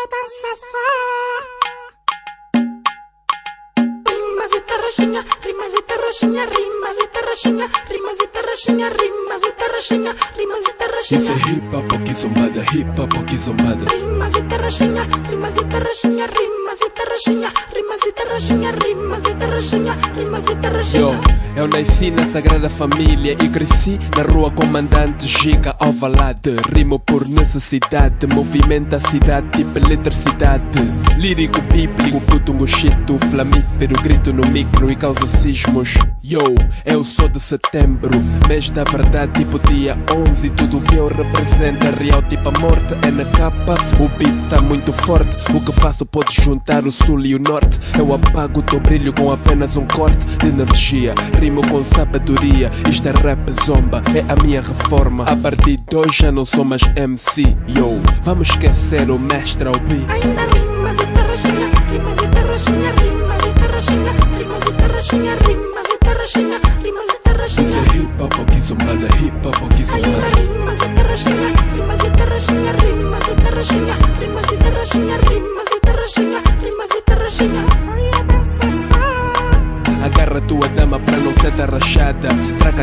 dança só. Rimas e tarraxinha, rimas e tarraxinha, rimas e tarraxinha, rimas e tarraxinha, rimas e tarraxinha, rimas e tarraxinha. Isso é hip hop aqui zombada, hip hop aqui zombada. Rimas e tarraxinha, rimas e tarraxinha, rimas e tarraxinha, rimas e tarraxinha, rimas e tarraxinha, rimas e tarraxinha. Eu nasci na Sagrada Família e cresci na rua Comandante Giga Alvalade. Rimo por necessidade, movimenta a cidade tipo eletricidade. Lírico bíblico, puto um chito flamífero, grito no micro e causa sismos. Yo, eu sou de setembro, mês da verdade tipo dia 11. Tudo que eu represento é real tipo a morte é na capa. O beat tá muito forte, o que faço pode juntar o sul e o norte. Eu apago o teu brilho com apenas um corte de energia. Rimo com sabedoria, isto é rap zomba, é a minha reforma. A partir de hoje já não sou mais MC. Yo, vamos esquecer o mestre ao beat. Ainda rimas e tarraxinha, rimas e tarraxinha, rimas e tarraxinha, rimas e tarraxinha, rimas e tarraxinha, rimas e tarraxinha. Isso é hip hop aqui zombada, hip hop aqui Ainda zombada. rimas e tarraxinha, rimas e tarraxinha, rimas e tarraxinha, rimas e tarraxinha, rimas e tarraxinha, rimas e tarraxinha. Olha dança só. Agarra a tua dama pra não ser tarrachada.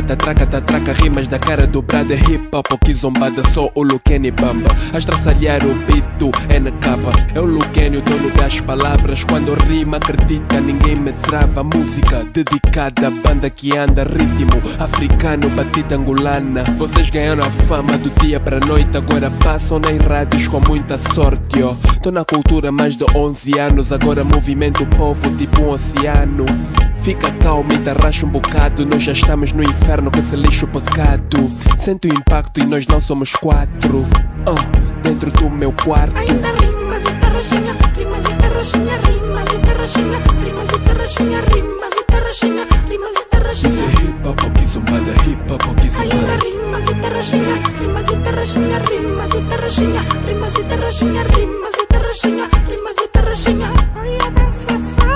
Traca rimas da cara dobrada. É hip hop aqui zombada, sou o Luqueni Bamba. A estraçalhar o beat é na capa. É o Luqueni, o dono das palavras. Quando rima acredita, ninguém me trava. Música dedicada à banda que anda ritmo africano, batida angolana. Vocês ganharam a fama do dia pra noite, agora passam nas rádios com muita sorte, ó. Tô na cultura há mais de 11 anos, agora movimento o povo tipo um oceano. Fica calmo e tarraxa um bocado, nós já estamos no inferno que se lixa o pecado. Sente o impacto e nós não somos quatro, dentro do meu quarto. Ainda rimas e tarraxinha, rimas e tarraxinha, rimas e tarraxinha, rimas e tarraxinha, rimas e tarraxinha, rimas e Isso tarraxinha. é hip hop aqui zombada, hip hop aqui Ainda zombada. rimas e tarraxinha, rimas e tarraxinha, rimas e tarraxinha, rimas e tarraxinha, rimas e tarraxinha, rimas e tarraxinha. Olha dança só.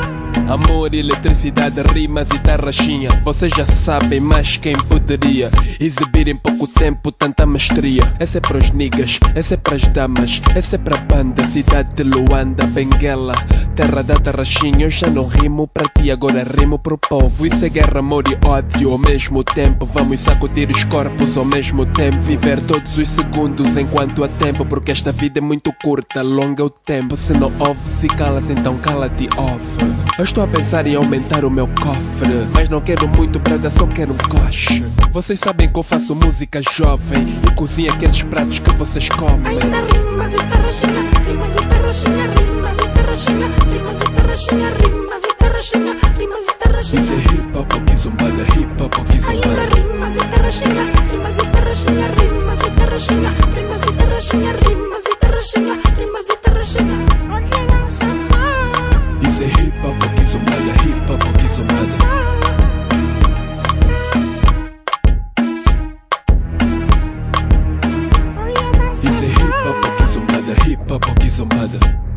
Amor, eletricidade, rimas e tarraxinha. Vocês já sabem, mas quem poderia exibir em pouco tempo tanta mestria? Essa é para os niggas, essa é para as damas, essa é para a banda, cidade de Luanda, Benguela, terra da tarraxinha. Eu já não rimo para ti, agora rimo pro povo. Isso é guerra, amor e ódio ao mesmo tempo. Vamos sacudir os corpos ao mesmo tempo, viver todos os segundos enquanto há tempo, porque esta vida é muito curta, longa o tempo. Se não ouve, se calas, então cala-te, ouve. Eu estou a pensar em aumentar o meu cofre, mas não quero muito prada, só quero um coche. Vocês sabem que eu faço música jovem e cozinho aqueles pratos que vocês comem. Ainda rimas e tarraxinha, rimas e tarraxinha, rimas e tarraxinha, rimas e tarraxinha, rimas e tarraxinha, rimas e Isso tarraxinha. é hip hop aqui zombada, hip hop aqui Ainda zombada. rimas e tarraxinha, rimas e tarraxinha, rimas e tarraxinha, rimas e tarraxinha, rimas e tarraxinha, rimas e tarraxinha. Olha dança só. Isso é hip hop aqui zombada, hip hop aqui zombada. Isso é hip hop aqui zombada, hip hop aqui zombada.